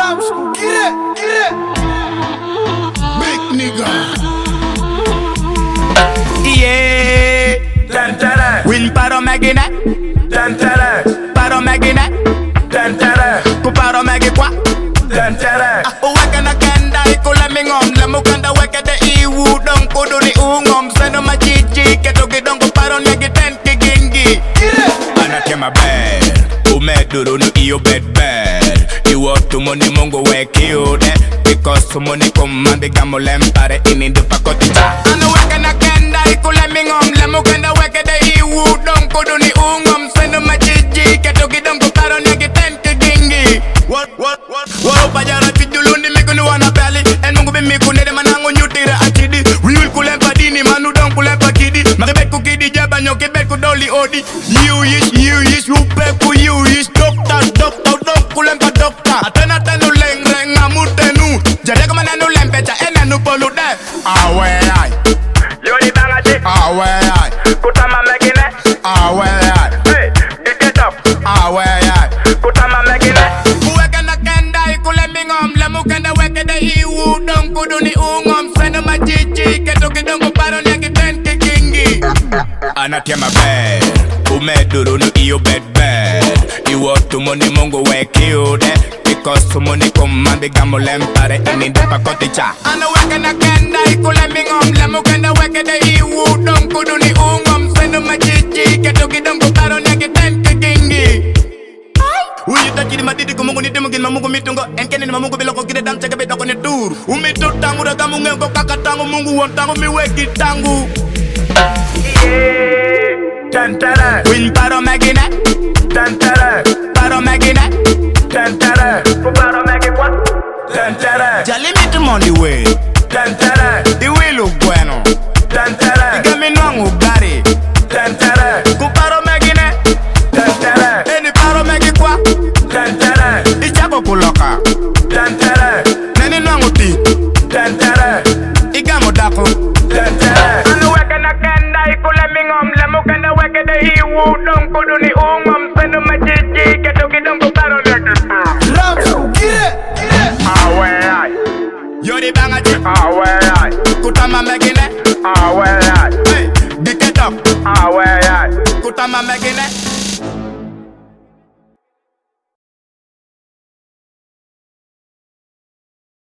Dam school, get it. Big nigga. Yeah. Win paro magine. Paro magine. Ku paro magi kwa. Waka na kenda ikula mingom. La mukanda weke de iwu. Dong kudu ni ungom. Seno machichi. Keto kidongo paro nyagi ten kigingi. Anake maber. Umeduru nu iyo bed. Iwo tumoni mungu weki ude. Because tumoni kumandi gamo lempare inindu pakoticha. Ano weke na kenda ikula mingom. La mukanda weke de iwu. Dong kudu ni ungom. Seno machichi. Keto kidongo paro nyagi ten kigingi. What pajara chidulundi mikunu wana pali. En mungu bimikune de manangu nyutira achidi. We will kulempa dini manu don kulempa kidi. Makibet kukidi jaba nyoke bet kudoli odi. You is upeku you is doctor don kulempa doctor. Atena tenu leng reng amutenu. Jade kama nenu lempecha enenu polu de. Awe ay. Yoni bangaji. Awe ay. Kutama megine. Awe ay. Hey, get up. Awe ay. Kutama megine. Weke na kenda ikule mingom. La mukenda weke de iwu. Don kudu ni ungom. Seno machichi. Keto kidongo paro nyaki ten kikingi. Anatia maber. Umeduru nu iyo bed. Iwo tumoni mungu weki ude. Because tumoni kumandi gamo lempare inindu pakoticha. Ano weke na kenda ikule mingom. La mukenda weke de iwu. Don kudu ni ungom. Seno machichi. Keto kidongo paro nyaki ten kikingi. Uyita chidi madidi kumungu ni timu gina mungu mitungo. Enkeni ni mamungu biloko kide dam cheke bedoko ni turu. Umitu tangu raka mungengo kaka tangu mungu wantangu miweki tangu. Win paro magine. Paro magine. Kuparo megi kwa. Jali mitu mondi we. Iwilu bueno. Igami nwangu gari. Kuparo magine. Eni paro megi kwa. Ichako kuloka. Neni nwangu ti. Igamo dako. Anu weke na kenda ikule mingom. Le mukenda weke de iwu. Don kudu ni ungom.